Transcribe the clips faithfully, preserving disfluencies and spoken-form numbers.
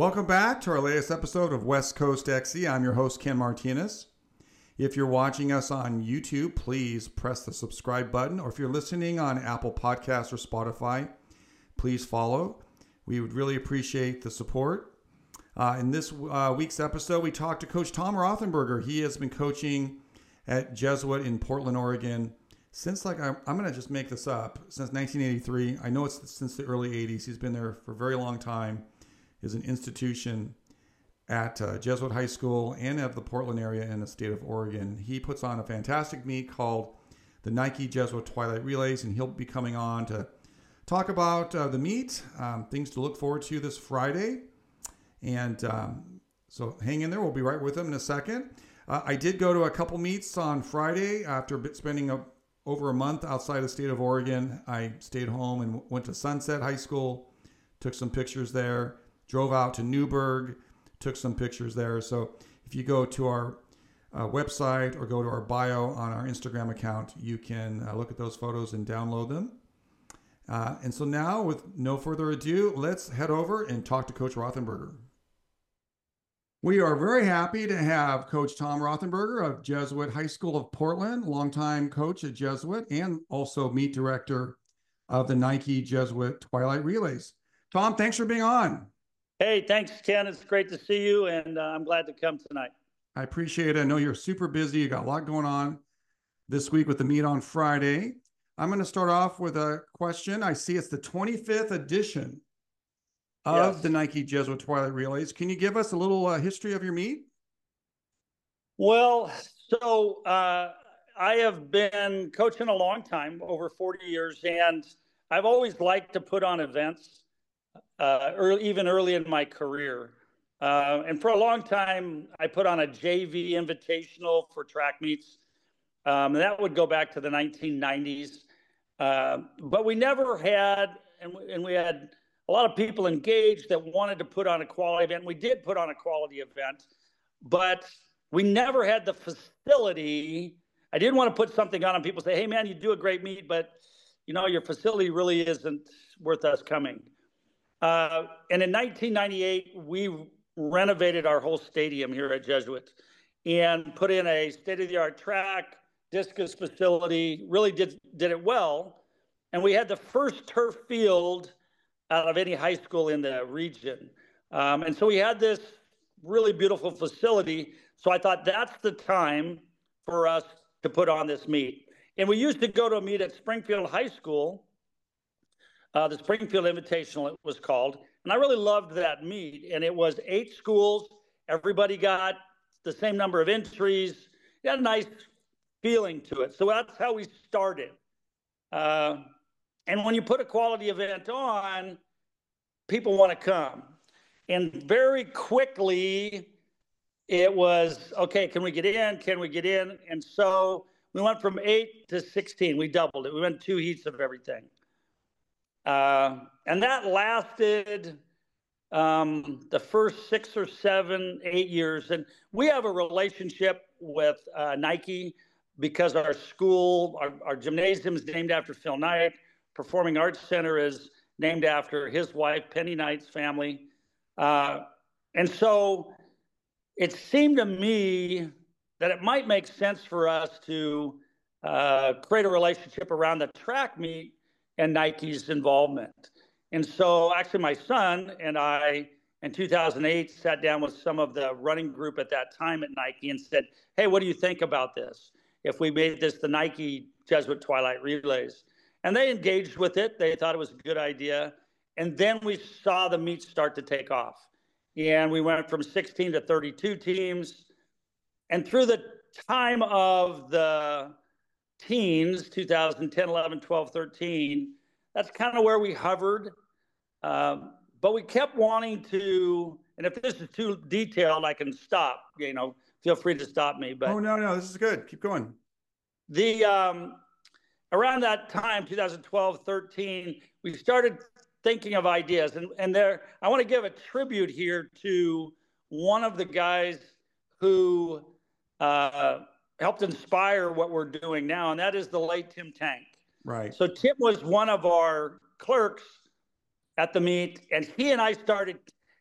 Welcome back to our latest episode of West Coast X E. I'm your host, Ken Martinez. If you're watching us on YouTube, please press the subscribe button. Or if you're listening on Apple Podcasts or Spotify, please follow. We would really appreciate the support. Uh, in this uh, week's episode, we talked to Coach Tom Rothenberger. He has been coaching at Jesuit in Portland, Oregon since, like, I'm, I'm going to just make this up, since nineteen eighty-three. I know it's since the early eighties. He's been there for a very long time. Is an institution at uh, Jesuit High School and of the Portland area in the state of Oregon. He puts on a fantastic meet called the Nike Jesuit Twilight Relays, and he'll be coming on to talk about uh, the meet, um, things to look forward to this Friday. And um, so hang in there. We'll be right with him in a second. Uh, I did go to a couple meets on Friday after spending a, over a month outside the state of Oregon. I stayed home and went to Sunset High School, took some pictures there. Drove out to Newburgh, took some pictures there. So if you go to our uh, website or go to our bio on our Instagram account, you can uh, look at those photos and download them. Uh, and so now, with no further ado, let's head over and talk to Coach Rothenberger. We are very happy to have Coach Tom Rothenberger of Jesuit High School of Portland, longtime coach at Jesuit and also meet director of the Nike Jesuit Twilight Relays. Tom, thanks for being on. Hey, thanks, Ken. It's great to see you, and uh, I'm glad to come tonight. I appreciate it. I know you're super busy. You got a lot going on this week with the meet on Friday. I'm going to start off with a question. I see it's the twenty-fifth edition of yes. the Nike Jesuit Twilight Relays. Can you give us a little uh, history of your meet? Well, so uh, I have been coaching a long time, over forty years, and I've always liked to put on events. Uh, early, even early in my career. Uh, and for a long time, I put on a J V invitational for track meets. Um, that would go back to the nineteen nineties. Uh, but we never had, and we, and we had a lot of people engaged that wanted to put on a quality event. We did put on a quality event, but we never had the facility. I didn't want to put something on and people say, hey, man, you do a great meet, but you know, your facility really isn't worth us coming. Uh, and in nineteen ninety-eight, we renovated our whole stadium here at Jesuit and put in a state-of-the-art track, discus facility, really did, did it well. And we had the first turf field out of any high school in the region. Um, and so we had this really beautiful facility. So I thought that's the time for us to put on this meet. And we used to go to a meet at Springfield High School. Uh, the Springfield Invitational, it was called. And I really loved that meet. And it was eight schools. Everybody got the same number of entries. It had a nice feeling to it. So that's how we started. Uh, and when you put a quality event on, people want to come. And very quickly, it was, okay, can we get in? Can we get in? And so we went from eight to sixteen. We doubled it. We went two heats of everything. Uh, and that lasted um, the first six or seven, eight years. And we have a relationship with uh, Nike because our school, our, our gymnasium is named after Phil Knight. Performing Arts Center is named after his wife, Penny Knight's family. Uh, and so it seemed to me that it might make sense for us to uh, create a relationship around the track meet and Nike's involvement. And so actually my son and I, in two thousand eight, sat down with some of the running group at that time at Nike and said, hey, what do you think about this? If we made this the Nike Jesuit Twilight Relays. And they engaged with it. They thought it was a good idea. And then we saw the meet start to take off. And we went from sixteen to thirty-two teams. And through the time of the teens, two thousand ten, eleven, twelve, thirteen, that's kind of where we hovered. Um, but we kept wanting to, and if this is too detailed, I can stop, you know, feel free to stop me. But oh, no, no, this is good. Keep going. The, um, around that time, two thousand twelve, thirteen, we started thinking of ideas. And, and there, I want to give a tribute here to one of the guys who uh, helped inspire what we're doing now, and that is the late Tim Tank. Right. So Tim was one of our clerks at the meet, and he and I started,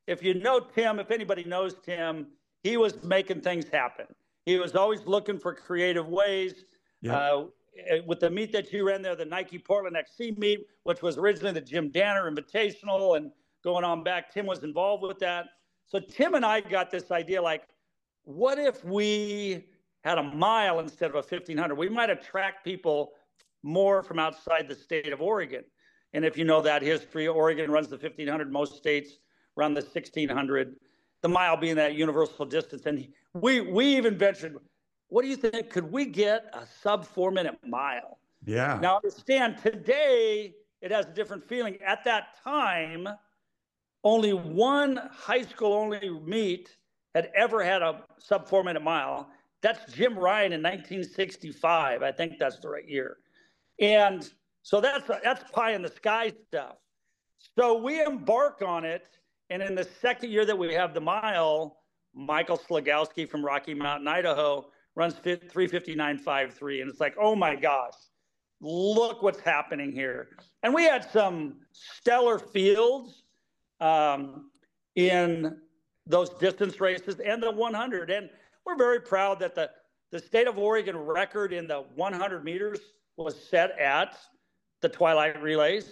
if you know Tim, if anybody knows Tim, he was making things happen. He was always looking for creative ways. Yep. Uh, with the meet that you ran there, the Nike Portland X C meet, which was originally the Jim Danner Invitational, and going on back, Tim was involved with that. So Tim and I got this idea, like, what if we had a mile instead of a fifteen hundred? We might attract people more from outside the state of Oregon. And if you know that history, Oregon runs the fifteen hundred, most states run the sixteen hundred, the mile being that universal distance. And we we even ventured, what do you think? Could we get a sub four minute mile? Yeah. Now understand, today it has a different feeling. At that time, only one high school only meet had ever had a sub four minute mile. That's Jim Ryan in nineteen sixty-five. I think that's the right year. And so that's that's pie in the sky stuff. So we embark on it. And in the second year that we have the mile, Michael Slagowski from Rocky Mountain, Idaho, runs three fifty-nine point five three. And it's like, oh my gosh, look what's happening here. And we had some stellar fields um, in those distance races and the one hundred. And we're very proud that the, the state of Oregon record in the one hundred meters was set at the Twilight Relays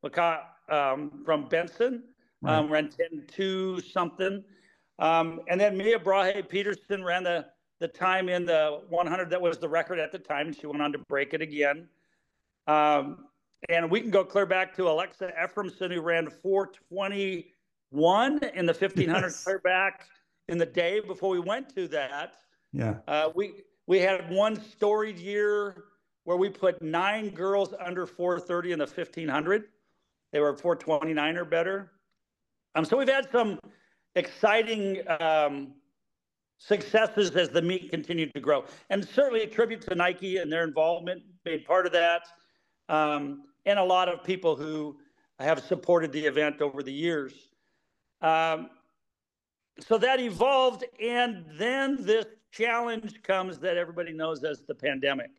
um, from Benson. Right. Um, ran ten two something. Um, and then Mia Brahe Peterson ran the, the time in the one hundred that was the record at the time. And she went on to break it again. Um, and we can go clear back to Alexa Ephraimson, who ran four twenty-one in the fifteen hundred, yes. Clear back in the day before we went to that. Yeah. Uh, we, we had one storied year where we put nine girls under four thirty in the fifteen hundred. They were four twenty-nine or better. Um, so we've had some exciting um, successes as the meet continued to grow. And certainly a tribute to Nike and their involvement, made part of that, um, and a lot of people who have supported the event over the years. Um, so that evolved, and then this challenge comes that everybody knows as the pandemic.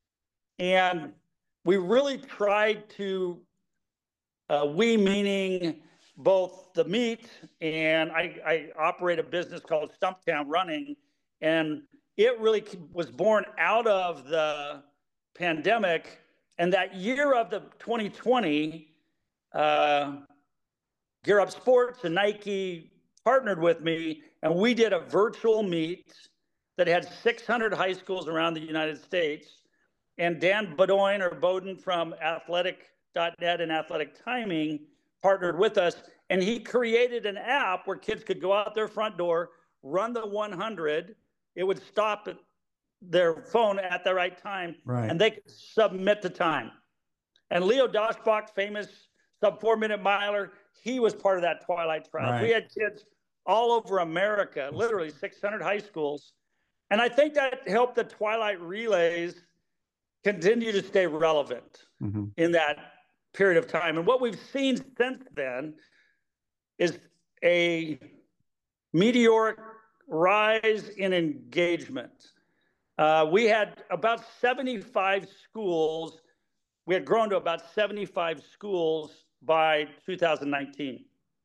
And we really tried to, uh, we meaning both the meet, and I, I operate a business called Stumptown Running, and it really was born out of the pandemic. And that year of the twenty twenty, uh, Gear Up Sports and Nike partnered with me, and we did a virtual meet that had six hundred high schools around the United States. And Dan Bedoin or Bowden from athletic dot net and Athletic Timing partnered with us, and he created an app where kids could go out their front door, run the one hundred. It would stop their phone at the right time, right. And they could submit the time. And Leo Doshbach, famous sub four minute miler, he was part of that Twilight trial. Right. We had kids all over America, literally six hundred high schools. And I think that helped the Twilight Relays continue to stay relevant mm-hmm. in that period of time. And what we've seen since then is a meteoric rise in engagement. Uh, we had about seventy-five schools. We had grown to about seventy-five schools by two thousand nineteen.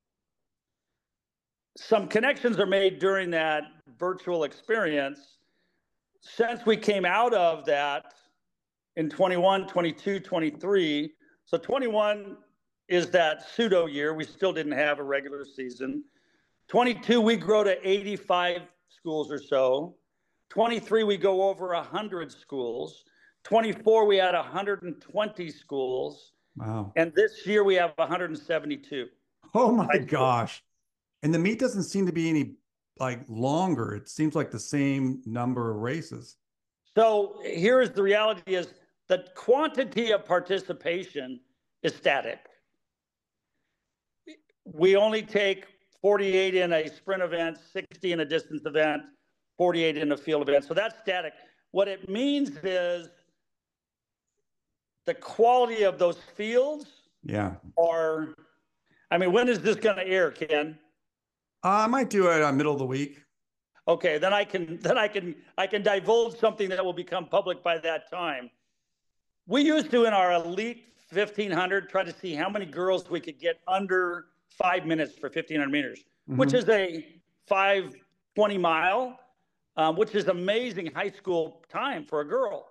Some connections are made during that virtual experience. Since we came out of that in twenty-one, twenty-two, twenty-three, so twenty-one is that pseudo year. We still didn't have a regular season. twenty-two, we grow to eighty-five schools or so. twenty-three, we go over one hundred schools. twenty-four, we had one hundred twenty schools. Wow. And this year we have one hundred seventy-two. Oh my gosh. And the meet doesn't seem to be any like longer. It seems like the same number of races. So here is the reality is the quantity of participation is static. We only take forty-eight in a sprint event, sixty in a distance event, forty-eight in a field event. So that's static. What it means is the quality of those fields yeah. are, I mean, when is this going to air, Ken? Uh, I might do it on middle of the week. Okay, then I can then I can I can divulge something that will become public by that time. We used to in our elite fifteen hundred try to see how many girls we could get under five minutes for fifteen hundred meters. Mm-hmm. which is a five twenty mile, um, which is amazing high school time for a girl.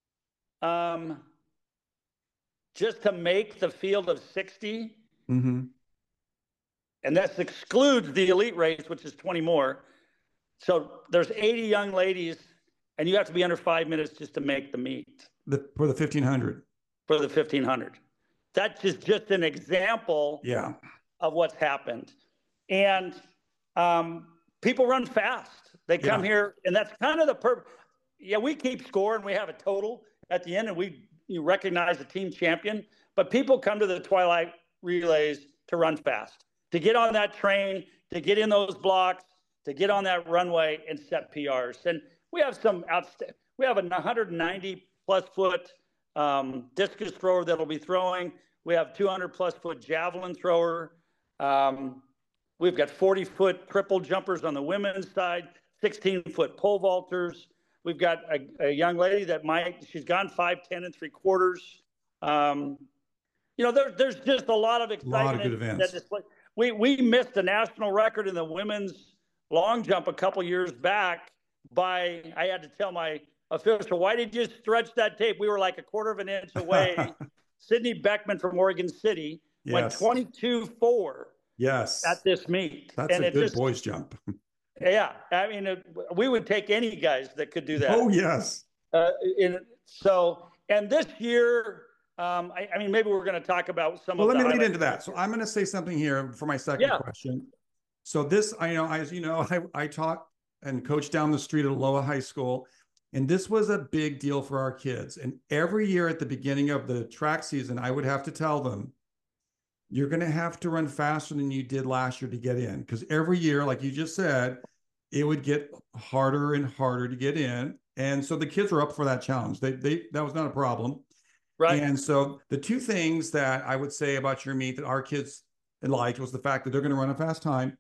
Um, just to make the field of sixty, mm-hmm. and that excludes the elite race, which is twenty more. So there's eighty young ladies, and you have to be under five minutes just to make the meet. The, for the fifteen hundred. For the fifteen hundred. That's just, just an example yeah. of what's happened. And um, people run fast. They come yeah. here, and that's kind of the purpose. Yeah, we keep score, and we have a total at the end, and we you recognize the team champion. But people come to the Twilight Relays to run fast, to get on that train, to get in those blocks, to get on that runway and set P Rs. And we have some outstanding. We have a one hundred ninety plus foot um, discus thrower that'll be throwing. We have two hundred plus foot javelin thrower. Um, we've got forty foot triple jumpers on the women's side, sixteen foot pole vaulters. We've got a, a young lady that might, she's gone five, ten and three quarters. Um, you know, there, there's just a lot of excitement. A lot of good events. That we, we missed a national record in the women's long jump a couple years back by, I had to tell my official, why did you stretch that tape? We were like a quarter of an inch away. Sydney Beckman from Oregon City yes. went twenty-two four yes. at this meet. That's and a it good just, boys jump. Yeah. I mean, it, we would take any guys that could do that. Oh, yes. Uh, in, so, and this year, um, I, I mean, maybe we're going to talk about some well, of the let me lead into that. So I'm going to say something here for my second yeah. question. So this, I know, as you know, I, I taught and coached down the street at Aloha High School. And this was a big deal for our kids. And every year at the beginning of the track season, I would have to tell them, you're going to have to run faster than you did last year to get in. Because every year, like you just said, it would get harder and harder to get in. And so the kids were up for that challenge. They, they, that was not a problem. Right. And so the two things that I would say about your meet that our kids liked was the fact that they're going to run a fast time.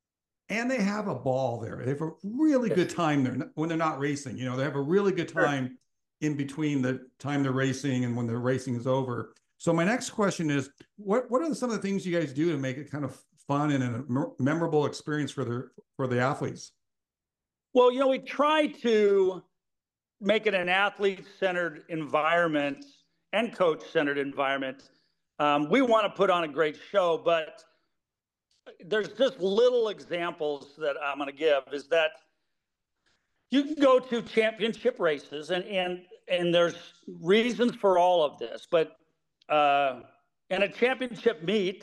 And they have a ball there. They have a really good time there when they're not racing. You know, they have a really good time sure. in between the time they're racing and when the racing is over. So my next question is, what what are some of the things you guys do to make it kind of fun and a memorable experience for the for the athletes? Well, you know, we try to make it an athlete-centered environment and coach-centered environment. Um, we want to put on a great show, but there's just little examples that I'm going to give is that you can go to championship races and, and, and there's reasons for all of this, but uh, in a championship meet,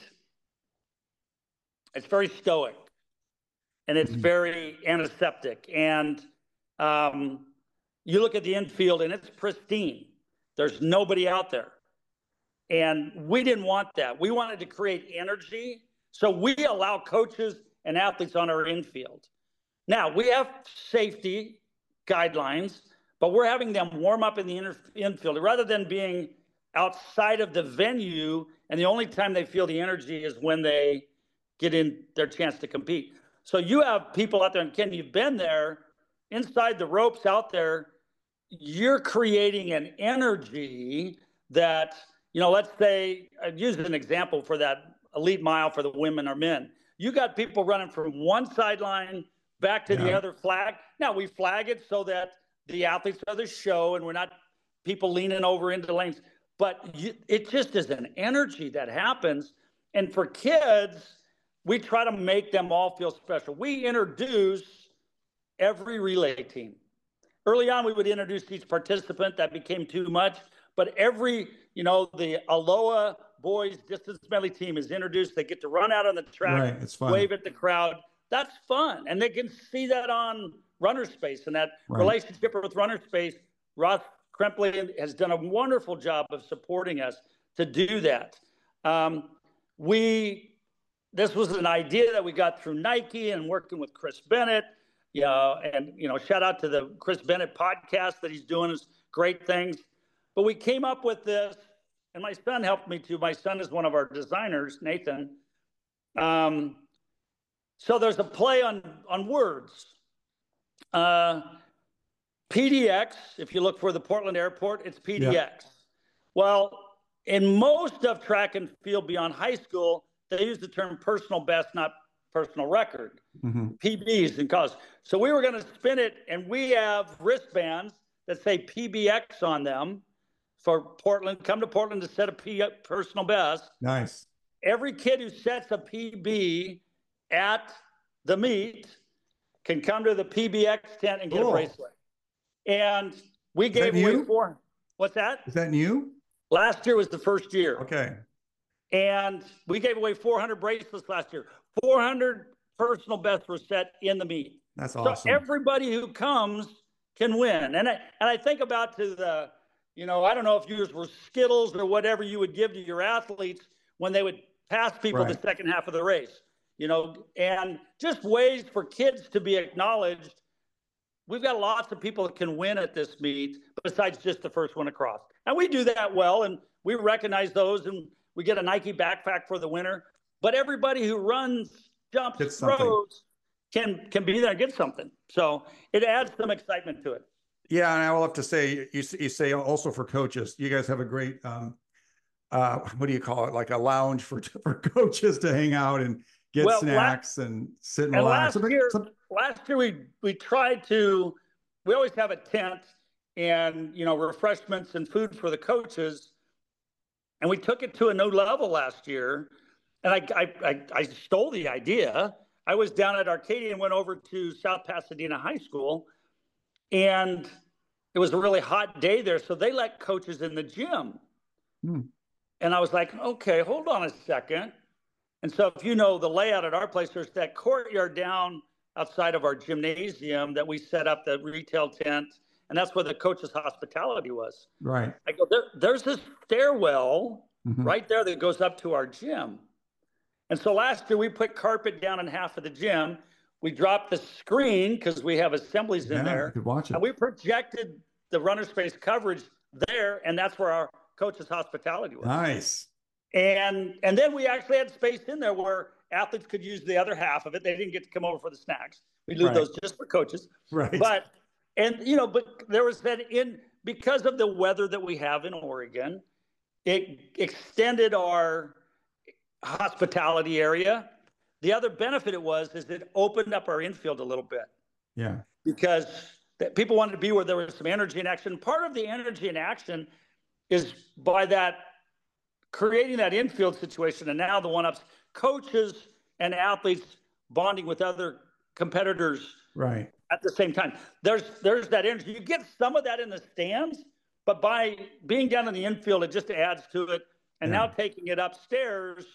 it's very stoic and it's mm-hmm. very antiseptic. And um, you look at the infield and it's pristine. There's nobody out there. And we didn't want that. We wanted to create energy. So we allow coaches and athletes on our infield. Now, we have safety guidelines, but we're having them warm up in the inner infield rather than being outside of the venue, and the only time they feel the energy is when they get in their chance to compete. So you have people out there, and Ken, you've been there, inside the ropes out there, you're creating an energy that, you know, let's say, I'd use an example for that elite mile for the women or men. You got people running from one sideline back to yeah. the other flag. Now we flag it so that the athletes are the show and we're not people leaning over into lanes, but you, it just is an energy that happens. And for kids, we try to make them all feel special. We introduce every relay team. Early on, we would introduce each participant. That became too much, but every, you know, the Aloha boys distance medley team is introduced. They get to run out on the track, right, it's fun. Wave at the crowd. That's fun. And they can see that on Runner Space and that right. relationship with Runner Space. Ross Krempley has done a wonderful job of supporting us to do that. Um, we, this was an idea that we got through Nike and working with Chris Bennett, you know, and, you know, shout out to the Chris Bennett podcast that he's doing is great things. But we came up with this. And my son helped me too. My son is one of our designers, Nathan. Um, so there's a play on, on words. Uh, P D X, if you look for the Portland airport, it's P D X. Yeah. Well, in most of track and field beyond high school, they use the term personal best, not personal record, mm-hmm. P Bs and cause. So we were going to spin it, and we have wristbands that say P B X on them for Portland. Come to Portland to set a P personal best. Nice. Every kid who sets a P B at the meet can come to the P B X tent and get cool. a bracelet. And we Is gave away four. What's that? Is that new? Last year was the first year. Okay. And we gave away four hundred bracelets last year. four hundred personal bests were set in the meet. That's awesome. So everybody who comes can win. And I, and I think about to the, you know, I don't know if yours were Skittles or whatever you would give to your athletes when they would pass people right. the second half of the race, you know, and just ways for kids to be acknowledged. We've got lots of people that can win at this meet besides just the first one across. And we do that well, and we recognize those, and we get a Nike backpack for the winner. But everybody who runs, jumps, throws can can be there and get something. So it adds some excitement to it. Yeah, and I will have to say, you, you say also for coaches, you guys have a great, um, uh, what do you call it, like a lounge for for coaches to hang out and get well, snacks last, and sit and, and relax. Last year, Some, last year we we tried to, we always have a tent and, you know, refreshments and food for the coaches. And we took it to a new level last year. And I, I, I, I stole the idea. I was down at Arcadia and went over to South Pasadena High School. And it was a really hot day there. So they let coaches in the gym. Hmm. And I was like, okay, hold on a second. And so if you know the layout at our place, there's that courtyard down outside of our gymnasium that we set up the retail tent. And that's where the coach's hospitality was. Right. I go, there, there's this stairwell mm-hmm. right there that goes up to our gym. And so last year we put carpet down in half of the gym. We dropped the screen because we have assemblies yeah, in there. You could watch it. And we projected the runner space coverage there. And that's where our coach's hospitality was. Nice. And and then we actually had space in there where athletes could use the other half of it. They didn't get to come over for the snacks. We leave right. those just for coaches. Right. But, and, you know, but there was that in, because of the weather that we have in Oregon, it extended our hospitality area. The other benefit it was, is it opened up our infield a little bit. Yeah. Because people wanted to be where there was some energy and action. Part of the energy and action is by that, creating that infield situation, and now the one-ups, coaches and athletes bonding with other competitors right at the same time. There's there's that energy. You get some of that in the stands, but by being down in the infield, it just adds to it. And yeah. now taking it upstairs,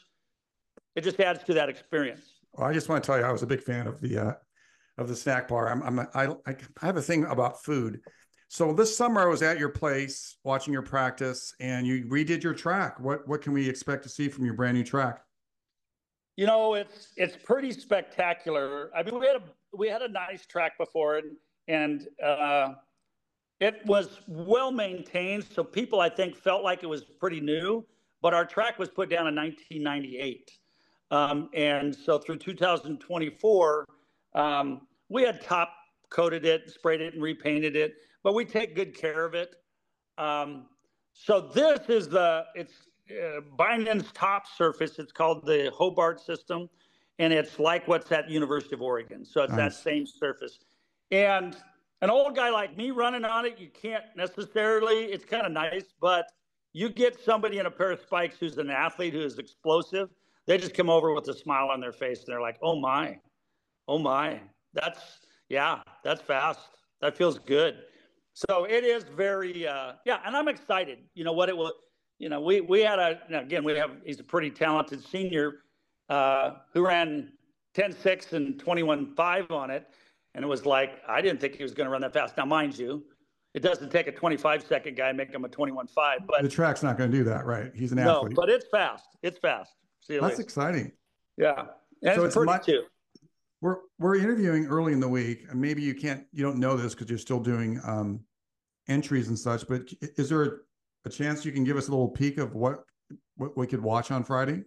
it just adds to that experience. Well, I just want to tell you, I was a big fan of the uh, of the snack bar. I'm, I'm I I have a thing about food. So this summer I was at your place watching your practice, and you redid your track. What what can we expect to see from your brand new track? You know, it's it's pretty spectacular. I mean, we had a we had a nice track before, and and uh, it was well maintained. So people, I think, felt like it was pretty new. But our track was put down in nineteen ninety-eight, um, and so through two thousand twenty-four, um, we had top coated it, sprayed it, and repainted it. But we take good care of it. Um, so this is the, it's uh, Bindon's top surface. It's called the Hobart system. And it's like what's at University of Oregon. So it's nice. That same surface. And an old guy like me running on it, you can't necessarily, it's kind of nice, but you get somebody in a pair of spikes who's an athlete, who is explosive. They just come over with a smile on their face. And they're like, oh my, oh my, that's, yeah, that's fast. That feels good. So it is very, uh, yeah, and I'm excited. You know what it will, you know, we we had a, again, we have, he's a pretty talented senior uh, who ran ten six and twenty-one five on it. And it was like, I didn't think he was going to run that fast. Now, mind you, it doesn't take a twenty-five second guy and make him a twenty-one five. But the track's not going to do that, right? He's an no, athlete. But it's fast. It's fast. See you That's later. exciting. Yeah. And so it's, it's pretty much, too. We're we're interviewing early in the week, and maybe you can't, you don't know this because you're still doing um, entries and such. But is there a, a chance you can give us a little peek of what what we could watch on Friday?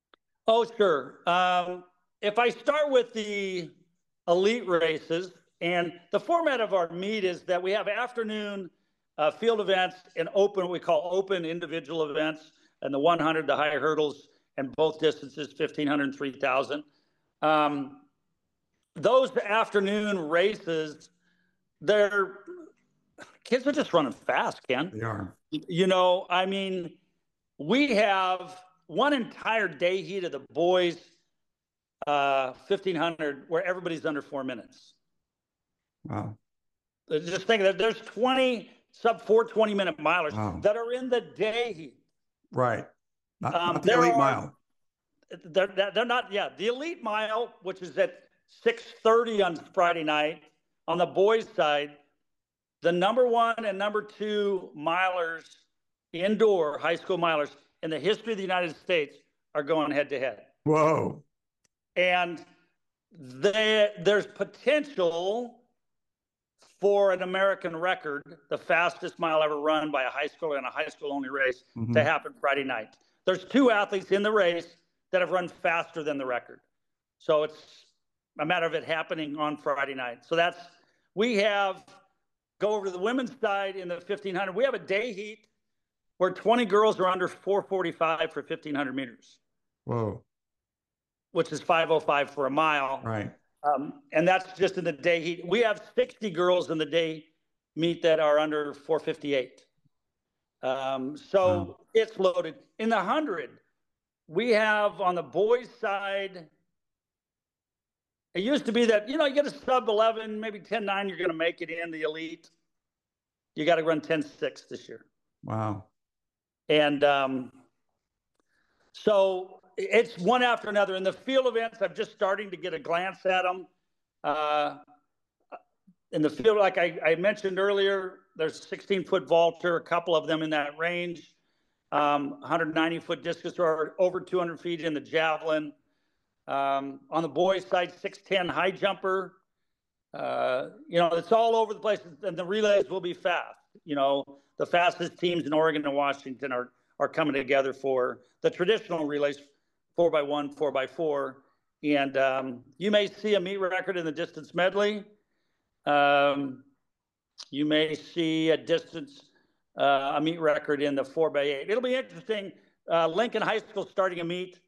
Oh, sure. Um, if I start with the elite races, and the format of our meet is that we have afternoon uh, field events and open, what we call open individual events, and the one hundred, the high hurdles, and both distances, fifteen hundred and three thousand. Um, those afternoon races, they're kids are just running fast, Ken. They are. You know, I mean, we have one entire day heat of the boys uh, fifteen hundred where everybody's under four minutes. Wow. Just think that there's twenty sub four twenty minute milers Wow. that are in the day heat. Right. Not, Um, not the elite are, mile. They're, they're not, yeah. The elite mile, which is at six thirty on Friday night, on the boys' side, the number one and number two milers, indoor high school milers in the history of the United States are going head to head. Whoa. And they, there's potential for an American record, the fastest mile ever run by a high schooler in a high school only race, mm-hmm. to happen Friday night. There's two athletes in the race that have run faster than the record. So it's a matter of it happening on Friday night. So that's, we have, go over to the women's side in the fifteen hundred. We have a day heat where twenty girls are under four forty-five for fifteen hundred meters. Whoa. Which is five oh five for a mile. Right. Um, and that's just in the day heat. We have sixty girls in the day meet that are under four fifty-eight. Um, so wow. It's loaded. In the one hundred, we have on the boys' side, it used to be that, you know, you get a sub eleven, maybe ten nine, you're going to make it in the elite. You got to run ten six this year. Wow. And um, so it's one after another. In the field events, I'm just starting to get a glance at them. Uh, in the field, like I, I mentioned earlier, there's a sixteen-foot vaulter, a couple of them in that range. Um, one hundred ninety foot discus or over two hundred feet in the javelin. Um, on the boys' side, six ten high jumper. Uh, you know, it's all over the place, and the relays will be fast. You know, the fastest teams in Oregon and Washington are are coming together for the traditional relays, four by one, four by four, and um, you may see a meet record in the distance medley. Um, you may see a distance. Uh, a meet record in the four by eight. It'll be interesting. Uh, Lincoln High School starting a meet,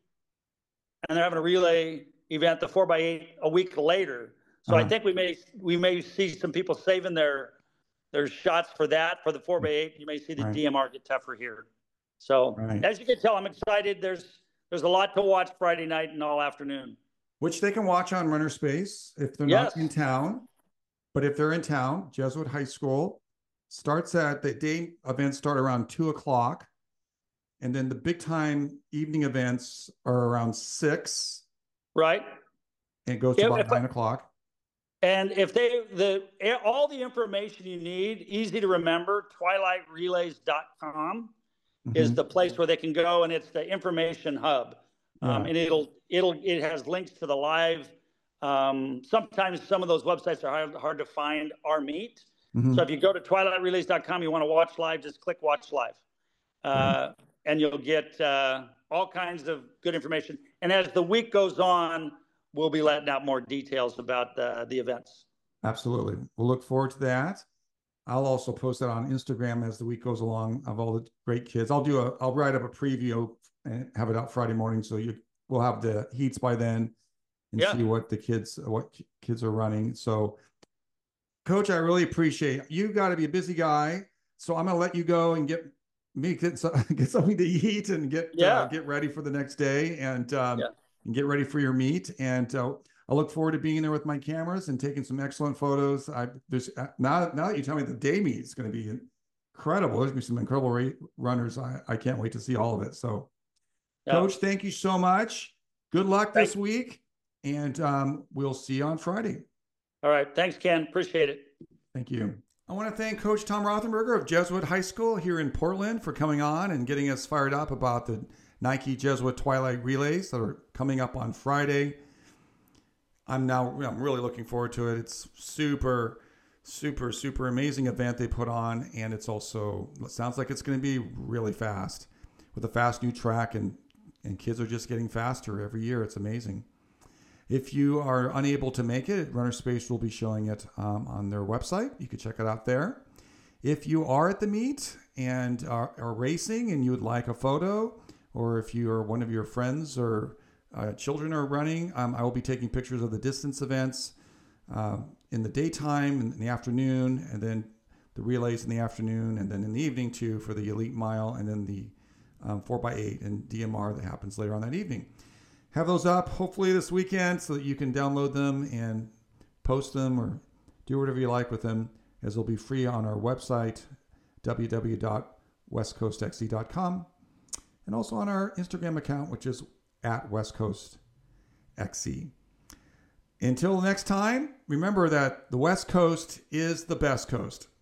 and they're having a relay event, the four by eight, a week later. So uh-huh. I think we may we may see some people saving their their shots for that for the four by eight. You may see the right. D M R get tougher here. So right. as you can tell, I'm excited. There's there's a lot to watch Friday night and all afternoon, which they can watch on Runner Space if they're yes. not in town. But if they're in town, Jesuit High School. Starts at the day events start around two o'clock, and then the big time evening events are around six. Right. And it goes to if, about if nine I, o'clock. And if they the all the information you need, easy to remember, twilight relays dot com mm-hmm. is the place where they can go, and it's the information hub. Yeah. Um, and it'll it'll it has links to the live. Um, sometimes some of those websites are hard, hard to find our meet. Mm-hmm. So if you go to twilight relays dot com, you want to watch live, just click watch live. Uh, mm-hmm. And you'll get uh, all kinds of good information. And as the week goes on, we'll be letting out more details about the, the events. Absolutely. We'll look forward to that. I'll also post that on Instagram as the week goes along of all the great kids. I'll do a, I'll write up a preview and have it out Friday morning. So you we'll have the heats by then and yeah. see what the kids, what kids are running. So Coach, I really appreciate it. You got to be a busy guy, so I'm gonna let you go and get me get, some, get something to eat and get yeah. uh, get ready for the next day and um, yeah. and get ready for your meet. And uh, I look forward to being there with my cameras and taking some excellent photos. I there's now now that you tell me the day meet is going to be incredible. There's going to be some incredible ra- runners. I, I can't wait to see all of it. So, yeah. Coach, thank you so much. Good luck this Thanks. week, and um, we'll see you on Friday. All right. Thanks, Ken. Appreciate it. Thank you. I want to thank Coach Tom Rothenberger of Jesuit High School here in Portland for coming on and getting us fired up about the Nike Jesuit Twilight Relays that are coming up on Friday. I'm now I'm really looking forward to it. It's super, super, super amazing event they put on, and it's also it sounds like it's going to be really fast with a fast new track, and and kids are just getting faster every year. It's amazing. If you are unable to make it, Runner Space will be showing it um, on their website. You can check it out there. If you are at the meet and are, are racing and you would like a photo, or if you are one of your friends or uh, children are running, um, I will be taking pictures of the distance events uh, in the daytime, in the afternoon, and then the relays in the afternoon, and then in the evening too for the Elite Mile, and then the um, four by eight and D M R that happens later on that evening. Have those up hopefully this weekend so that you can download them and post them or do whatever you like with them, as they'll be free on our website, w w w dot west coast x c dot com, and also on our Instagram account, which is at west coast x c. Until next time, remember that the West Coast is the best coast.